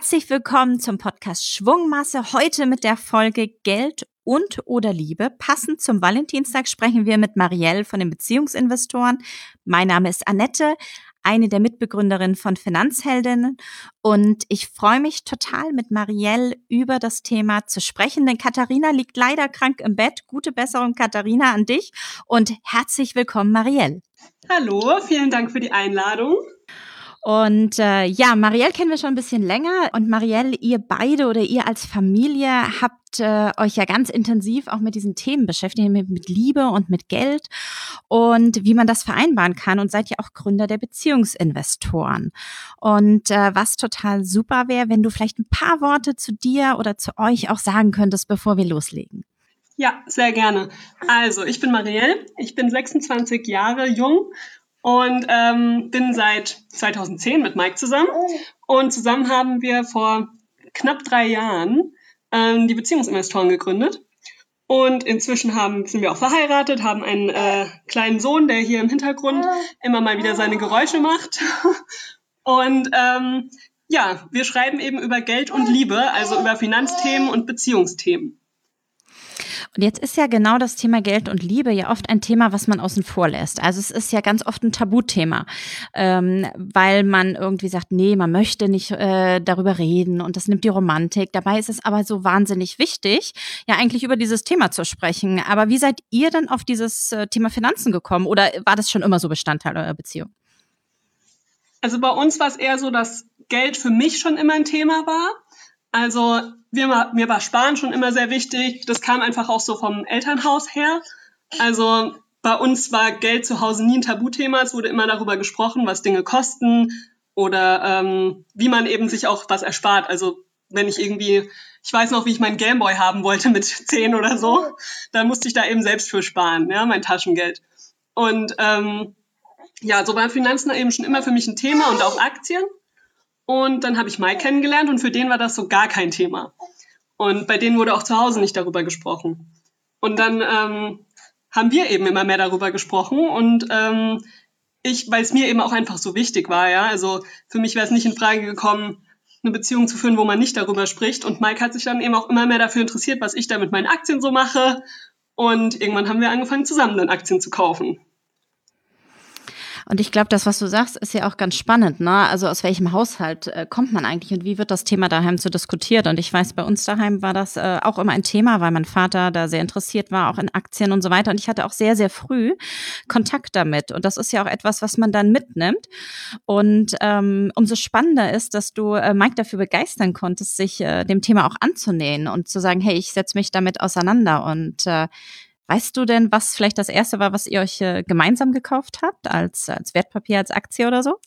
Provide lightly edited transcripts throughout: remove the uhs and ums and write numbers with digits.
Herzlich willkommen zum Podcast Schwungmasse. Heute mit der Folge Geld und oder Liebe. Passend zum Valentinstag sprechen wir mit Marielle von den Beziehungsinvestoren. Mein Name ist Annette, eine der Mitbegründerinnen von Finanzheldinnen. Und ich freue mich total, mit Marielle über das Thema zu sprechen, denn Katharina liegt leider krank im Bett. Gute Besserung, Katharina, an dich und herzlich willkommen, Marielle. Hallo, vielen Dank für die Einladung. Und Marielle kennen wir schon ein bisschen länger. Und Marielle, ihr beide oder ihr als Familie habt euch ja ganz intensiv auch mit diesen Themen beschäftigt, mit Liebe und mit Geld und wie man das vereinbaren kann. Und seid ja auch Gründer der Beziehungsinvestoren. Und was total super wäre, wenn du vielleicht ein paar Worte zu dir oder zu euch auch sagen könntest, bevor wir loslegen. Ja, sehr gerne. Also, ich bin Marielle, ich bin 26 Jahre jung und bin seit 2010 mit Mike zusammen. Und zusammen haben wir vor knapp 3 Jahren die Beziehungsinvestoren gegründet. Und inzwischen sind wir auch verheiratet, haben einen kleinen Sohn, der hier im Hintergrund immer mal wieder seine Geräusche macht. Und wir schreiben eben über Geld und Liebe, also über Finanzthemen und Beziehungsthemen. Und jetzt ist ja genau das Thema Geld und Liebe ja oft ein Thema, was man außen vor lässt. Also es ist ja ganz oft ein Tabuthema, weil man irgendwie sagt, nee, man möchte nicht darüber reden und das nimmt die Romantik. Dabei ist es aber so wahnsinnig wichtig, ja eigentlich über dieses Thema zu sprechen. Aber wie seid ihr denn auf dieses Thema Finanzen gekommen oder war das schon immer so Bestandteil eurer Beziehung? Also bei uns war es eher so, dass Geld für mich schon immer ein Thema war. Also mir war Sparen schon immer sehr wichtig. Das kam einfach auch so vom Elternhaus her. Also bei uns war Geld zu Hause nie ein Tabuthema. Es wurde immer darüber gesprochen, was Dinge kosten oder wie man eben sich auch was erspart. Also wenn ich weiß noch, wie ich meinen Gameboy haben wollte mit 10 oder so, dann musste ich da eben selbst für sparen, ja, mein Taschengeld. Und so waren Finanzen eben schon immer für mich ein Thema und auch Aktien. Und dann habe ich Mike kennengelernt und für den war das so gar kein Thema. Und bei denen wurde auch zu Hause nicht darüber gesprochen. Und dann haben wir eben immer mehr darüber gesprochen und weil es mir eben auch einfach so wichtig war, ja. Also für mich wäre es nicht in Frage gekommen, eine Beziehung zu führen, wo man nicht darüber spricht. Und Mike hat sich dann eben auch immer mehr dafür interessiert, was ich da mit meinen Aktien so mache. Und irgendwann haben wir angefangen, zusammen dann Aktien zu kaufen. Und ich glaube, das, was du sagst, ist ja auch ganz spannend, ne? Also aus welchem Haushalt kommt man eigentlich und wie wird das Thema daheim so diskutiert? Und ich weiß, bei uns daheim war das auch immer ein Thema, weil mein Vater da sehr interessiert war, auch in Aktien und so weiter. Und ich hatte auch sehr, sehr früh Kontakt damit. Und das ist ja auch etwas, was man dann mitnimmt. Und umso spannender ist, dass du Mike dafür begeistern konntest, sich dem Thema auch anzunähern und zu sagen, hey, ich setze mich damit auseinander. Und weißt du denn, was vielleicht das Erste war, was ihr euch gemeinsam gekauft habt, als Wertpapier, als Aktie oder so?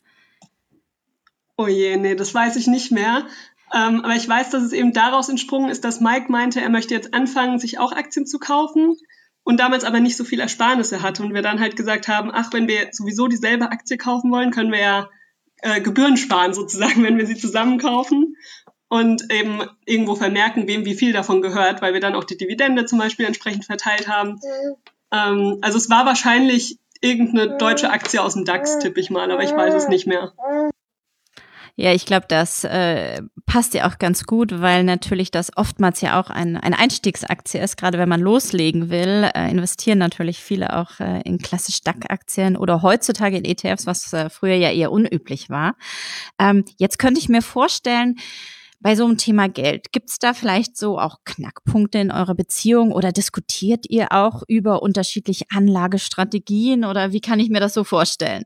Oh je, nee, das weiß ich nicht mehr. Aber ich weiß, dass es eben daraus entsprungen ist, dass Mike meinte, er möchte jetzt anfangen, sich auch Aktien zu kaufen und damals aber nicht so viel Ersparnisse hatte. Und wir dann halt gesagt haben, wenn wir sowieso dieselbe Aktie kaufen wollen, können wir ja Gebühren sparen sozusagen, wenn wir sie zusammen kaufen. Und eben irgendwo vermerken, wem wie viel davon gehört, weil wir dann auch die Dividende zum Beispiel entsprechend verteilt haben. Also es war wahrscheinlich irgendeine deutsche Aktie aus dem DAX, tippe ich mal, aber ich weiß es nicht mehr. Ja, ich glaube, das passt ja auch ganz gut, weil natürlich das oftmals ja auch eine Einstiegsaktie ist. Gerade wenn man loslegen will, investieren natürlich viele auch in klassisch DAX-Aktien oder heutzutage in ETFs, was früher ja eher unüblich war. Jetzt könnte ich mir vorstellen, bei so einem Thema Geld, gibt's da vielleicht so auch Knackpunkte in eurer Beziehung oder diskutiert ihr auch über unterschiedliche Anlagestrategien oder wie kann ich mir das so vorstellen?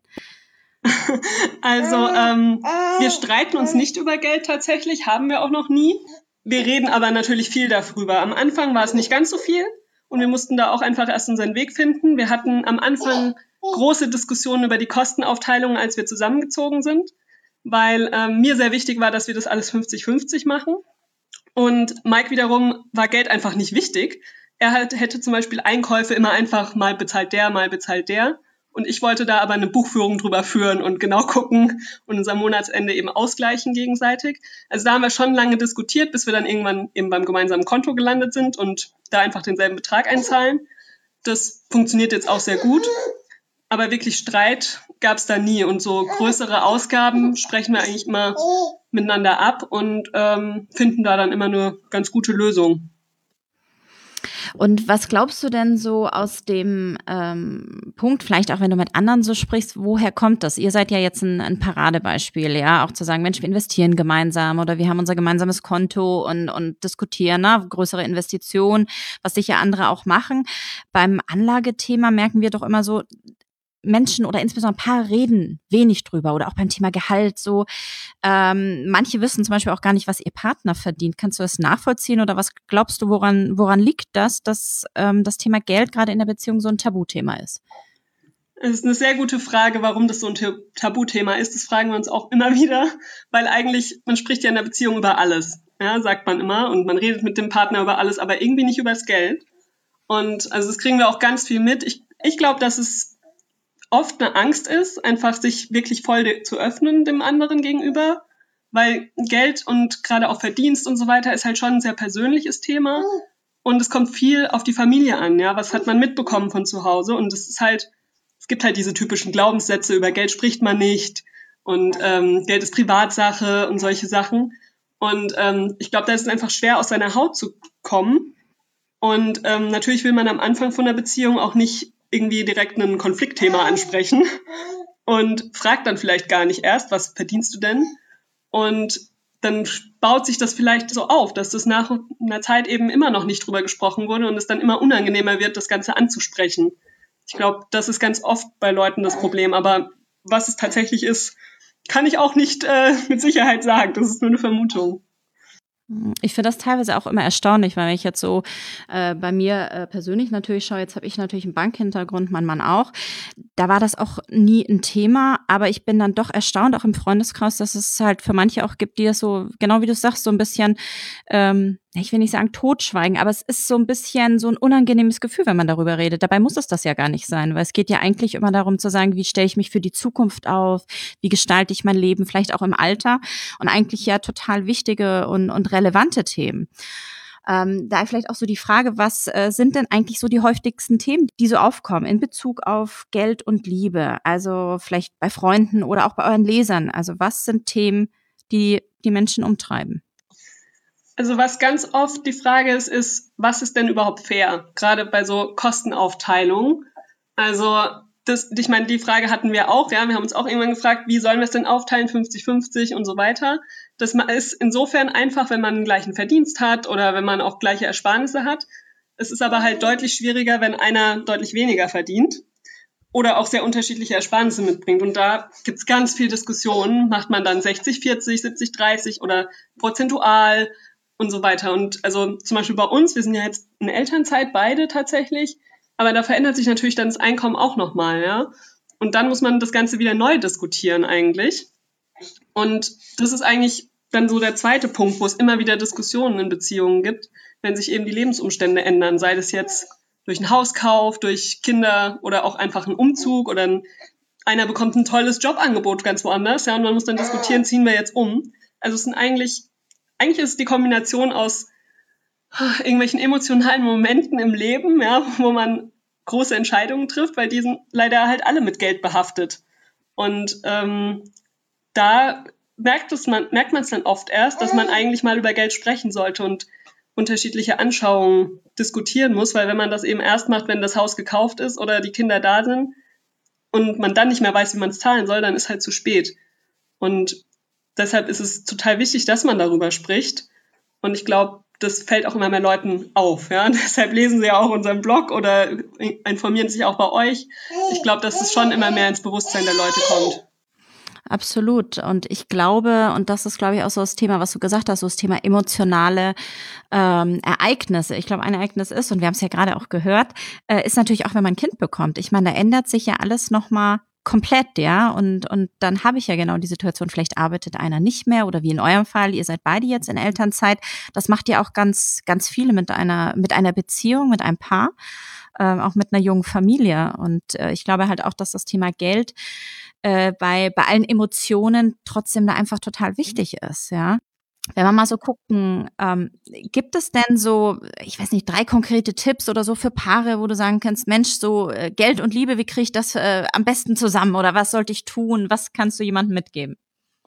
Also wir streiten uns nicht über Geld tatsächlich, haben wir auch noch nie. Wir reden aber natürlich viel darüber. Am Anfang war es nicht ganz so viel und wir mussten da auch einfach erst unseren Weg finden. Wir hatten am Anfang große Diskussionen über die Kostenaufteilung, als wir zusammengezogen sind, weil mir sehr wichtig war, dass wir das alles 50-50 machen. Und Mike wiederum war Geld einfach nicht wichtig. Er hätte zum Beispiel Einkäufe immer einfach mal bezahlt der. Und ich wollte da aber eine Buchführung drüber führen und genau gucken und unser Monatsende eben ausgleichen gegenseitig. Also da haben wir schon lange diskutiert, bis wir dann irgendwann eben beim gemeinsamen Konto gelandet sind und da einfach denselben Betrag einzahlen. Das funktioniert jetzt auch sehr gut. Aber wirklich Streit gab es da nie. Und so größere Ausgaben sprechen wir eigentlich immer miteinander ab und finden da dann immer eine ganz gute Lösung. Und was glaubst du denn so aus dem Punkt, vielleicht auch wenn du mit anderen so sprichst, woher kommt das? Ihr seid ja jetzt ein Paradebeispiel, ja, auch zu sagen, Mensch, wir investieren gemeinsam oder wir haben unser gemeinsames Konto und diskutieren, größere Investitionen, was sicher andere auch machen. Beim Anlagethema merken wir doch immer so, Menschen oder insbesondere Paare reden wenig drüber oder auch beim Thema Gehalt so. Manche wissen zum Beispiel auch gar nicht, was ihr Partner verdient. Kannst du das nachvollziehen oder was glaubst du, woran liegt das, dass das Thema Geld gerade in der Beziehung so ein Tabuthema ist? Es ist eine sehr gute Frage, warum das so ein Tabuthema ist. Das fragen wir uns auch immer wieder, weil eigentlich, man spricht ja in der Beziehung über alles, ja, sagt man immer, und man redet mit dem Partner über alles, aber irgendwie nicht über das Geld. Und also das kriegen wir auch ganz viel mit. Ich glaube, dass es oft eine Angst ist, einfach sich wirklich voll zu öffnen dem anderen gegenüber, weil Geld und gerade auch Verdienst und so weiter ist halt schon ein sehr persönliches Thema und es kommt viel auf die Familie an, ja, was hat man mitbekommen von zu Hause und es gibt halt diese typischen Glaubenssätze, über Geld spricht man nicht und Geld ist Privatsache und solche Sachen und ich glaube, da ist es einfach schwer, aus seiner Haut zu kommen und natürlich will man am Anfang von der Beziehung auch nicht irgendwie direkt ein Konfliktthema ansprechen und fragt dann vielleicht gar nicht erst, was verdienst du denn? Und dann baut sich das vielleicht so auf, dass das nach einer Zeit eben immer noch nicht drüber gesprochen wurde und es dann immer unangenehmer wird, das Ganze anzusprechen. Ich glaube, das ist ganz oft bei Leuten das Problem, aber was es tatsächlich ist, kann ich auch nicht mit Sicherheit sagen. Das ist nur eine Vermutung. Ich finde das teilweise auch immer erstaunlich, weil wenn ich jetzt so bei mir persönlich natürlich schaue, jetzt habe ich natürlich einen Bankhintergrund, mein Mann auch, da war das auch nie ein Thema, aber ich bin dann doch erstaunt, auch im Freundeskreis, dass es halt für manche auch gibt, die das so, genau wie du sagst, so ein bisschen, ich will nicht sagen totschweigen, aber es ist so ein bisschen so ein unangenehmes Gefühl, wenn man darüber redet. Dabei muss es das ja gar nicht sein, weil es geht ja eigentlich immer darum zu sagen, wie stelle ich mich für die Zukunft auf, wie gestalte ich mein Leben, vielleicht auch im Alter und eigentlich ja total wichtige und relevante Themen. Da vielleicht auch so die Frage, was sind denn eigentlich so die häufigsten Themen, die so aufkommen in Bezug auf Geld und Liebe? Also vielleicht bei Freunden oder auch bei euren Lesern. Also was sind Themen, die die Menschen umtreiben? Also was ganz oft die Frage ist, was ist denn überhaupt fair? Gerade bei so Kostenaufteilung. Also ich meine, die Frage hatten wir auch, ja. Wir haben uns auch irgendwann gefragt, wie sollen wir es denn aufteilen, 50-50 und so weiter. Das ist insofern einfach, wenn man einen gleichen Verdienst hat oder wenn man auch gleiche Ersparnisse hat. Es ist aber halt deutlich schwieriger, wenn einer deutlich weniger verdient oder auch sehr unterschiedliche Ersparnisse mitbringt. Und da gibt's ganz viel Diskussionen. Macht man dann 60-40, 70-30 oder prozentual und so weiter. Und also zum Beispiel bei uns, wir sind ja jetzt in Elternzeit beide tatsächlich, aber da verändert sich natürlich dann das Einkommen auch nochmal, ja. Und dann muss man das Ganze wieder neu diskutieren eigentlich. Und das ist eigentlich dann so der zweite Punkt, wo es immer wieder Diskussionen in Beziehungen gibt, wenn sich eben die Lebensumstände ändern, sei das jetzt durch einen Hauskauf, durch Kinder oder auch einfach einen Umzug oder einer bekommt ein tolles Jobangebot ganz woanders, ja, und man muss dann diskutieren, ziehen wir jetzt um. Also es sind eigentlich ist es die Kombination aus irgendwelchen emotionalen Momenten im Leben, ja, wo man große Entscheidungen trifft, weil die sind leider halt alle mit Geld behaftet. Und da merkt man es dann oft erst, dass man eigentlich mal über Geld sprechen sollte und unterschiedliche Anschauungen diskutieren muss, weil wenn man das eben erst macht, wenn das Haus gekauft ist oder die Kinder da sind und man dann nicht mehr weiß, wie man es zahlen soll, dann ist halt zu spät. Und deshalb ist es total wichtig, dass man darüber spricht. Und ich glaube, das fällt auch immer mehr Leuten auf. Ja? Deshalb lesen sie ja auch unseren Blog oder informieren sich auch bei euch. Ich glaube, dass es schon immer mehr ins Bewusstsein der Leute kommt. Absolut. Und ich glaube, und das ist, glaube ich, auch so das Thema, was du gesagt hast, so das Thema emotionale Ereignisse. Ich glaube, ein Ereignis ist, und wir haben es ja gerade auch gehört, ist natürlich auch, wenn man ein Kind bekommt. Ich meine, da ändert sich ja alles nochmal komplett, ja. Und dann habe ich ja genau die Situation, vielleicht arbeitet einer nicht mehr oder wie in eurem Fall, ihr seid beide jetzt in Elternzeit. Das macht ja auch ganz, ganz viele mit einer Beziehung, mit einem Paar, auch mit einer jungen Familie. Und ich glaube halt auch, dass das Thema Geld bei allen Emotionen trotzdem da einfach total wichtig ist, ja. Wenn wir mal so gucken, gibt es denn so, ich weiß nicht, 3 konkrete Tipps oder so für Paare, wo du sagen kannst, Mensch, so Geld und Liebe, wie kriege ich das am besten zusammen oder was sollte ich tun? Was kannst du jemandem mitgeben?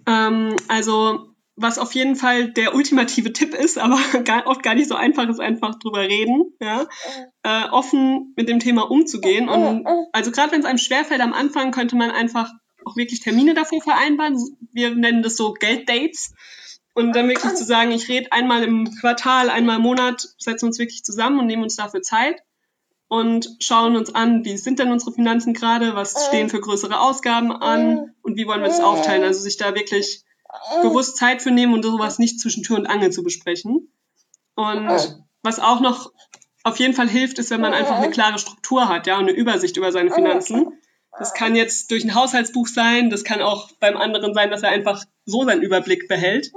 Also was auf jeden Fall der ultimative Tipp ist, aber oft gar nicht so einfach ist, einfach drüber reden, ja, offen mit dem Thema umzugehen. Und also gerade wenn es einem schwerfällt am Anfang, könnte man einfach auch wirklich Termine dafür vereinbaren. Wir nennen das so Gelddates. Und dann wirklich zu sagen, ich rede einmal im Quartal, einmal im Monat, setzen uns wirklich zusammen und nehmen uns dafür Zeit und schauen uns an, wie sind denn unsere Finanzen gerade, was stehen für größere Ausgaben an und wie wollen wir das aufteilen. Also sich da wirklich bewusst Zeit für nehmen und sowas nicht zwischen Tür und Angel zu besprechen. Und was auch noch auf jeden Fall hilft, ist, wenn man einfach eine klare Struktur hat, ja, und eine Übersicht über seine Finanzen. Das kann jetzt durch ein Haushaltsbuch sein, das kann auch beim anderen sein, dass er einfach so seinen Überblick behält.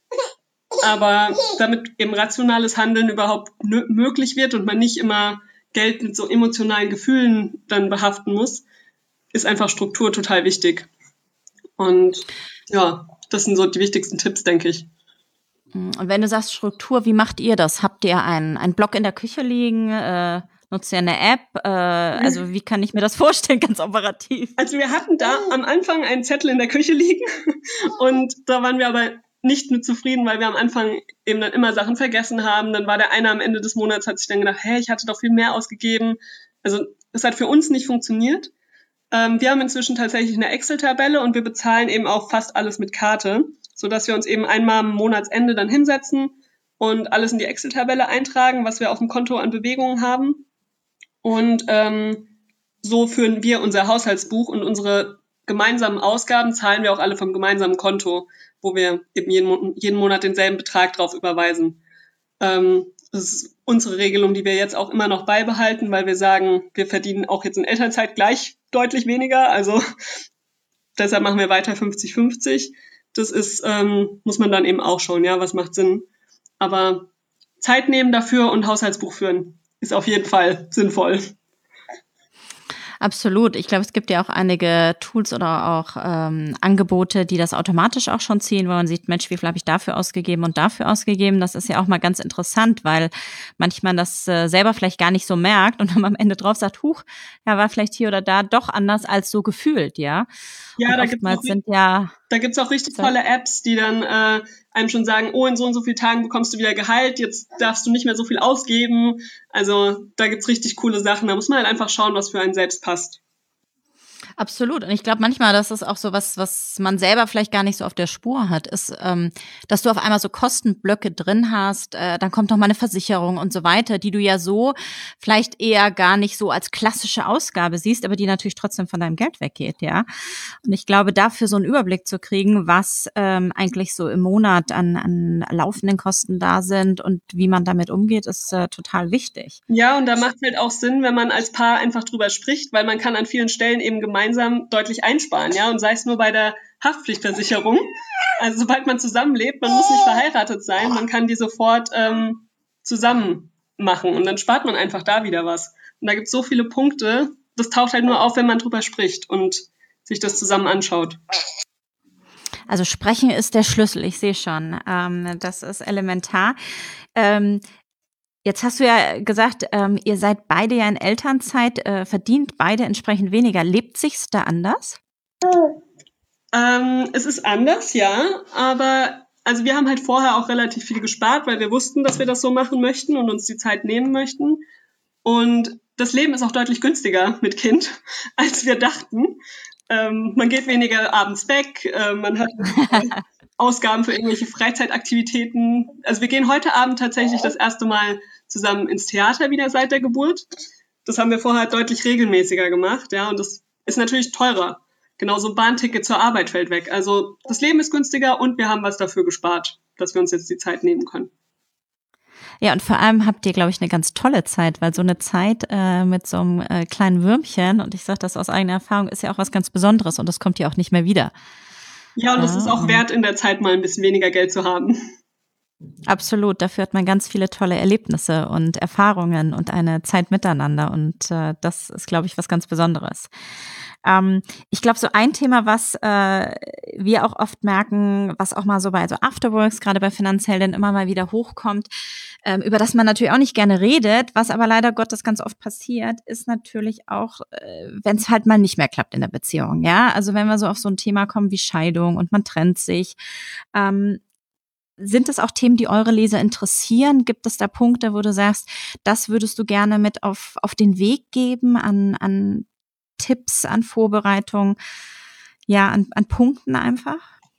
Aber damit eben rationales Handeln überhaupt möglich wird und man nicht immer Geld mit so emotionalen Gefühlen dann behaften muss, ist einfach Struktur total wichtig. Und ja, das sind so die wichtigsten Tipps, denke ich. Und wenn du sagst Struktur, wie macht ihr das? Habt ihr einen Block in der Küche liegen? Nutzt ihr eine App? Also wie kann ich mir das vorstellen, ganz operativ? Also wir hatten da am Anfang einen Zettel in der Küche liegen und da waren wir aber nicht mit zufrieden, weil wir am Anfang eben dann immer Sachen vergessen haben. Dann war der eine am Ende des Monats, hat sich dann gedacht, ich hatte doch viel mehr ausgegeben. Also es hat für uns nicht funktioniert. Wir haben inzwischen tatsächlich eine Excel-Tabelle und wir bezahlen eben auch fast alles mit Karte, sodass wir uns eben einmal am Monatsende dann hinsetzen und alles in die Excel-Tabelle eintragen, was wir auf dem Konto an Bewegungen haben. Und so führen wir unser Haushaltsbuch und unsere gemeinsamen Ausgaben zahlen wir auch alle vom gemeinsamen Konto, wo wir eben jeden Monat denselben Betrag drauf überweisen. Das ist unsere Regelung, die wir jetzt auch immer noch beibehalten, weil wir sagen, wir verdienen auch jetzt in Elternzeit gleich deutlich weniger. Also deshalb machen wir weiter 50-50. Das ist, muss man dann eben auch schauen, ja, was macht Sinn. Aber Zeit nehmen dafür und Haushaltsbuch führen ist auf jeden Fall sinnvoll. Absolut. Ich glaube, es gibt ja auch einige Tools oder auch Angebote, die das automatisch auch schon ziehen, wo man sieht, Mensch, wie viel habe ich dafür ausgegeben und dafür ausgegeben. Das ist ja auch mal ganz interessant, weil manchmal das selber vielleicht gar nicht so merkt und dann am Ende drauf sagt, ja, war vielleicht hier oder da doch anders als so gefühlt, ja. Ja, da gibt's auch richtig tolle Apps, die dann einem schon sagen, in so und so vielen Tagen bekommst du wieder Gehalt, jetzt darfst du nicht mehr so viel ausgeben. Also da gibt's richtig coole Sachen. Da muss man halt einfach schauen, was für einen selbst passt. Absolut. Und ich glaube manchmal, das ist auch so was man selber vielleicht gar nicht so auf der Spur hat, ist, dass du auf einmal so Kostenblöcke drin hast, dann kommt noch mal eine Versicherung und so weiter, die du ja so vielleicht eher gar nicht so als klassische Ausgabe siehst, aber die natürlich trotzdem von deinem Geld weggeht, ja. Und ich glaube, dafür so einen Überblick zu kriegen, was eigentlich so im Monat an laufenden Kosten da sind und wie man damit umgeht, ist total wichtig. Ja, und da macht es halt auch Sinn, wenn man als Paar einfach drüber spricht, weil man kann an vielen Stellen eben gemeinsam deutlich einsparen, ja, und sei es nur bei der Haftpflichtversicherung. Also sobald man zusammenlebt, man muss nicht verheiratet sein, man kann die sofort zusammen machen und dann spart man einfach da wieder was. Und da gibt es so viele Punkte, das taucht halt nur auf, wenn man drüber spricht und sich das zusammen anschaut. Also sprechen ist der Schlüssel, ich sehe schon. Das ist elementar. Jetzt hast du ja gesagt, ihr seid beide ja in Elternzeit, verdient beide entsprechend weniger. Lebt sich's da anders? Es ist anders, ja, aber also wir haben halt vorher auch relativ viel gespart, weil wir wussten, dass wir das so machen möchten und uns die Zeit nehmen möchten. Und das Leben ist auch deutlich günstiger mit Kind, als wir dachten. Man geht weniger abends weg, man hat Ausgaben für irgendwelche Freizeitaktivitäten. Also wir gehen heute Abend tatsächlich das erste Mal zusammen ins Theater wieder seit der Geburt. Das haben wir vorher deutlich regelmäßiger gemacht, ja, und das ist natürlich teurer. Genauso ein Bahnticket zur Arbeit fällt weg. Also das Leben ist günstiger und wir haben was dafür gespart, dass wir uns jetzt die Zeit nehmen können. Ja, und vor allem habt ihr, glaube ich, eine ganz tolle Zeit, weil so eine Zeit mit so einem kleinen Würmchen, und ich sage das aus eigener Erfahrung, ist ja auch was ganz Besonderes und das kommt ja auch nicht mehr wieder. Ja, und es ist auch wert, in der Zeit mal ein bisschen weniger Geld zu haben. Absolut, dafür hat man ganz viele tolle Erlebnisse und Erfahrungen und eine Zeit miteinander und das ist, glaube ich, was ganz Besonderes. Ich glaube, so ein Thema, was wir auch oft merken, was auch mal so bei so Afterworks, gerade bei Finanzhelden immer mal wieder hochkommt, über das man natürlich auch nicht gerne redet, was aber leider Gottes ganz oft passiert, ist natürlich auch, wenn es halt mal nicht mehr klappt in der Beziehung. Ja, also wenn wir so auf so ein Thema kommen wie Scheidung und man trennt sich, sind das auch Themen, die eure Leser interessieren? Gibt es da Punkte, wo du sagst, das würdest du gerne mit auf den Weg geben an Tipps, an Vorbereitung, ja, an Punkten einfach?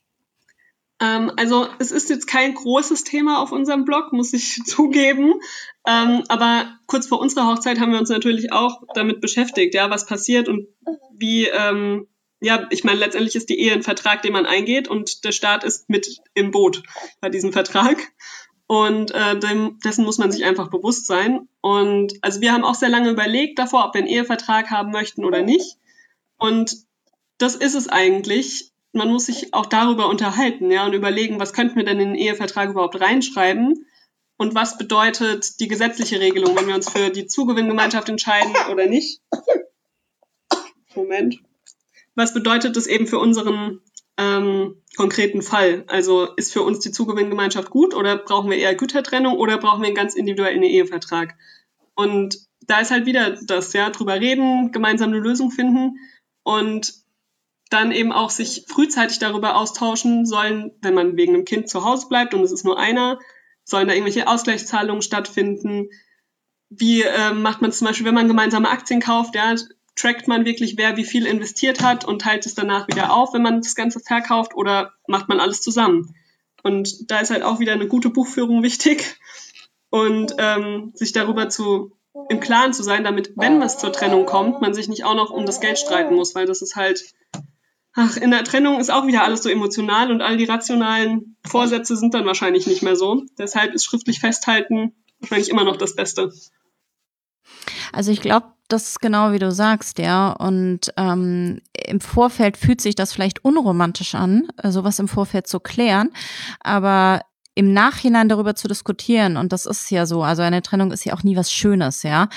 Also es ist jetzt kein großes Thema auf unserem Blog, muss ich zugeben. Aber kurz vor unserer Hochzeit haben wir uns natürlich auch damit beschäftigt, ja, was passiert und wie, ja, ich meine, letztendlich ist die Ehe ein Vertrag, den man eingeht und der Staat ist mit im Boot bei diesem Vertrag. Und dessen muss man sich einfach bewusst sein. Und also wir haben auch sehr lange überlegt davor, ob wir einen Ehevertrag haben möchten oder nicht. Und das ist es eigentlich. Man muss sich auch darüber unterhalten, ja, und überlegen, was könnten wir denn in den Ehevertrag überhaupt reinschreiben und was bedeutet die gesetzliche Regelung, wenn wir uns für die Zugewinngemeinschaft entscheiden oder nicht. Moment. Was bedeutet das eben für unseren konkreten Fall? Also ist für uns die Zugewinngemeinschaft gut oder brauchen wir eher Gütertrennung oder brauchen wir einen ganz individuellen Ehevertrag? Und da ist halt wieder das, ja, drüber reden, gemeinsam eine Lösung finden und dann eben auch sich frühzeitig darüber austauschen sollen, wenn man wegen einem Kind zu Hause bleibt und es ist nur einer, sollen da irgendwelche Ausgleichszahlungen stattfinden? Wie macht man zum Beispiel, wenn man gemeinsame Aktien kauft, ja, trackt man wirklich, wer wie viel investiert hat und teilt es danach wieder auf, wenn man das Ganze verkauft oder macht man alles zusammen? Und da ist halt auch wieder eine gute Buchführung wichtig und sich darüber im Klaren zu sein, damit, wenn es zur Trennung kommt, man sich nicht auch noch um das Geld streiten muss, weil das ist halt, in der Trennung ist auch wieder alles so emotional und all die rationalen Vorsätze sind dann wahrscheinlich nicht mehr so. Deshalb ist schriftlich festhalten wahrscheinlich immer noch das Beste. Also ich glaube, das ist genau wie du sagst, ja. Und im Vorfeld fühlt sich das vielleicht unromantisch an, sowas im Vorfeld zu klären, aber im Nachhinein darüber zu diskutieren, und das ist ja so, also eine Trennung ist ja auch nie was Schönes, ja.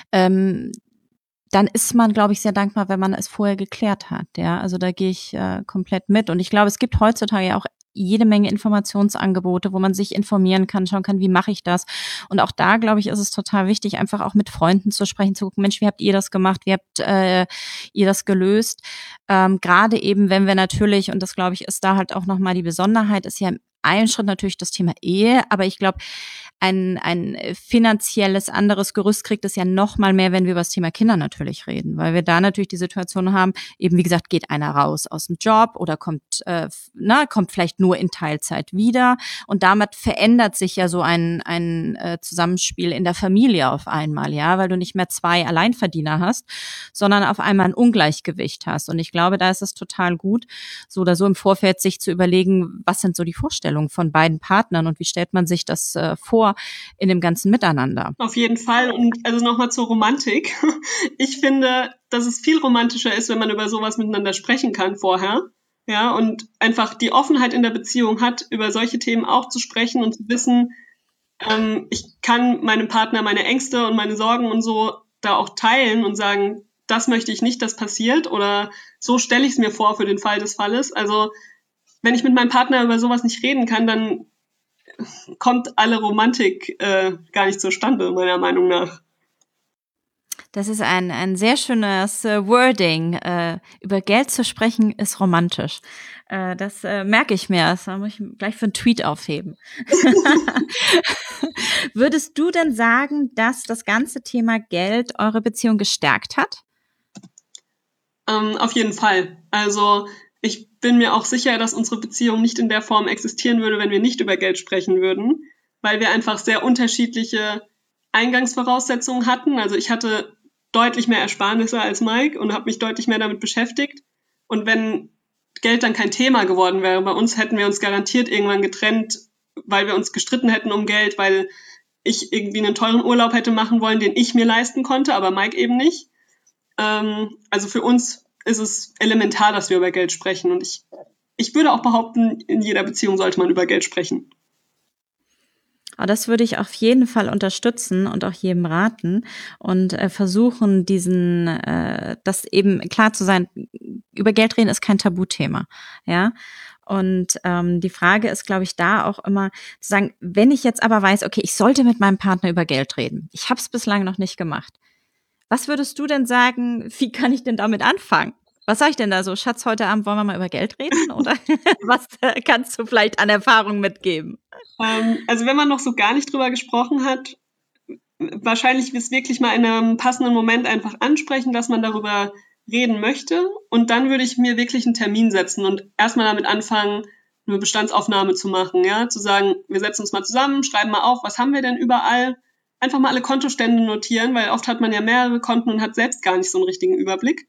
Dann ist man, glaube ich, sehr dankbar, wenn man es vorher geklärt hat, ja. Also da gehe ich komplett mit. Und ich glaube, es gibt heutzutage ja auch jede Menge Informationsangebote, wo man sich informieren kann, schauen kann, wie mache ich das? Und auch da, glaube ich, ist es total wichtig, einfach auch mit Freunden zu sprechen, zu gucken, Mensch, wie habt ihr das gemacht? Wie habt ihr das gelöst? Gerade eben, wenn wir natürlich, und das, glaube ich, ist da halt auch nochmal die Besonderheit, ist ja ein Schritt natürlich das Thema Ehe, aber ich glaube, ein finanzielles anderes Gerüst kriegt es ja noch mal mehr, wenn wir über das Thema Kinder natürlich reden, weil wir da natürlich die Situation haben, eben wie gesagt, geht einer raus aus dem Job oder kommt vielleicht nur in Teilzeit wieder und damit verändert sich ja so ein Zusammenspiel in der Familie auf einmal, ja, weil du nicht mehr zwei Alleinverdiener hast, sondern auf einmal ein Ungleichgewicht hast und ich glaube, da ist es total gut, so oder so im Vorfeld sich zu überlegen, was sind so die Vorstellungen von beiden Partnern und wie stellt man sich das vor in dem ganzen Miteinander. Auf jeden Fall. Und also nochmal zur Romantik. Ich finde, dass es viel romantischer ist, wenn man über sowas miteinander sprechen kann vorher. Ja, und einfach die Offenheit in der Beziehung hat, über solche Themen auch zu sprechen und zu wissen, ich kann meinem Partner meine Ängste und meine Sorgen und so da auch teilen und sagen, das möchte ich nicht, dass passiert oder so stelle ich es mir vor für den Fall des Falles. Also wenn ich mit meinem Partner über sowas nicht reden kann, dann kommt alle Romantik gar nicht zustande, meiner Meinung nach. Das ist ein sehr schönes Wording. Über Geld zu sprechen ist romantisch. Das merke ich mir. Das muss ich gleich für einen Tweet aufheben. Würdest du denn sagen, dass das ganze Thema Geld eure Beziehung gestärkt hat? Auf jeden Fall. Also ich bin mir auch sicher, dass unsere Beziehung nicht in der Form existieren würde, wenn wir nicht über Geld sprechen würden, weil wir einfach sehr unterschiedliche Eingangsvoraussetzungen hatten. Also ich hatte deutlich mehr Ersparnisse als Mike und habe mich deutlich mehr damit beschäftigt. Und wenn Geld dann kein Thema geworden wäre bei uns, hätten wir uns garantiert irgendwann getrennt, weil wir uns gestritten hätten um Geld, weil ich irgendwie einen teuren Urlaub hätte machen wollen, den ich mir leisten konnte, aber Mike eben nicht. Also für uns ist es elementar, dass wir über Geld sprechen. Und ich würde auch behaupten, in jeder Beziehung sollte man über Geld sprechen. Aber das würde ich auf jeden Fall unterstützen und auch jedem raten und versuchen, das eben klar zu sein, über Geld reden ist kein Tabuthema, ja. Und die Frage ist, glaube ich, da auch immer zu sagen, wenn ich jetzt aber weiß, okay, ich sollte mit meinem Partner über Geld reden. Ich habe es bislang noch nicht gemacht. Was würdest du denn sagen, wie kann ich denn damit anfangen? Was sag ich denn da so? Schatz, heute Abend wollen wir mal über Geld reden? Oder was kannst du vielleicht an Erfahrung mitgeben? Also wenn man noch so gar nicht drüber gesprochen hat, wahrscheinlich ist wirklich mal in einem passenden Moment einfach ansprechen, dass man darüber reden möchte. Und dann würde ich mir wirklich einen Termin setzen und erstmal damit anfangen, eine Bestandsaufnahme zu machen. Ja? Zu sagen, wir setzen uns mal zusammen, schreiben mal auf, was haben wir denn überall? Einfach mal alle Kontostände notieren, weil oft hat man ja mehrere Konten und hat selbst gar nicht so einen richtigen Überblick.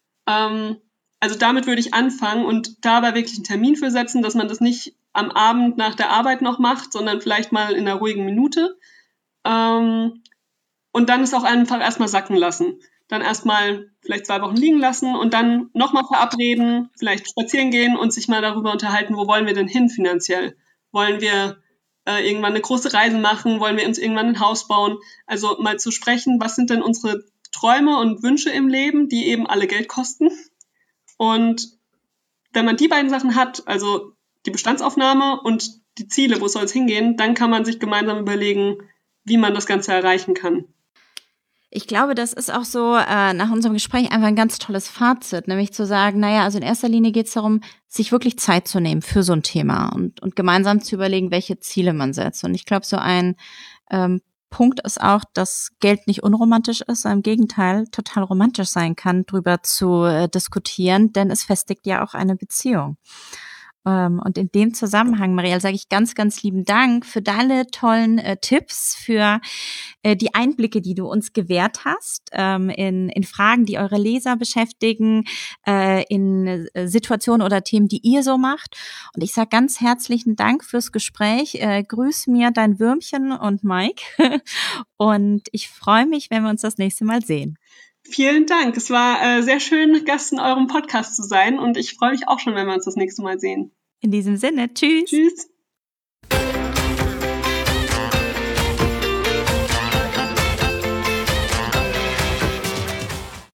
Also damit würde ich anfangen und dabei wirklich einen Termin für setzen, dass man das nicht am Abend nach der Arbeit noch macht, sondern vielleicht mal in einer ruhigen Minute. Und dann es auch einfach erstmal sacken lassen. Dann erstmal vielleicht 2 Wochen liegen lassen und dann nochmal verabreden, vielleicht spazieren gehen und sich mal darüber unterhalten, wo wollen wir denn hin finanziell? Wollen wir irgendwann eine große Reise machen? Wollen wir uns irgendwann ein Haus bauen? Also mal zu sprechen, was sind denn unsere Träume und Wünsche im Leben, die eben alle Geld kosten? Und wenn man die beiden Sachen hat, also die Bestandsaufnahme und die Ziele, wo soll es hingehen, dann kann man sich gemeinsam überlegen, wie man das Ganze erreichen kann. Ich glaube, das ist auch so nach unserem Gespräch einfach ein ganz tolles Fazit, nämlich zu sagen, naja, also in erster Linie geht es darum, sich wirklich Zeit zu nehmen für so ein Thema und gemeinsam zu überlegen, welche Ziele man setzt. Und ich glaube, so ein Punkt ist auch, dass Geld nicht unromantisch ist, sondern im Gegenteil total romantisch sein kann, drüber zu diskutieren, denn es festigt ja auch eine Beziehung. Und in dem Zusammenhang, Marielle, sage ich ganz, ganz lieben Dank für deine tollen Tipps, für die Einblicke, die du uns gewährt hast, in Fragen, die eure Leser beschäftigen, in Situationen oder Themen, die ihr so macht. Und ich sage ganz herzlichen Dank fürs Gespräch. Grüß mir dein Würmchen und Mike. Und ich freue mich, wenn wir uns das nächste Mal sehen. Vielen Dank. Es war sehr schön, Gast in eurem Podcast zu sein und ich freue mich auch schon, wenn wir uns das nächste Mal sehen. In diesem Sinne, tschüss. Tschüss.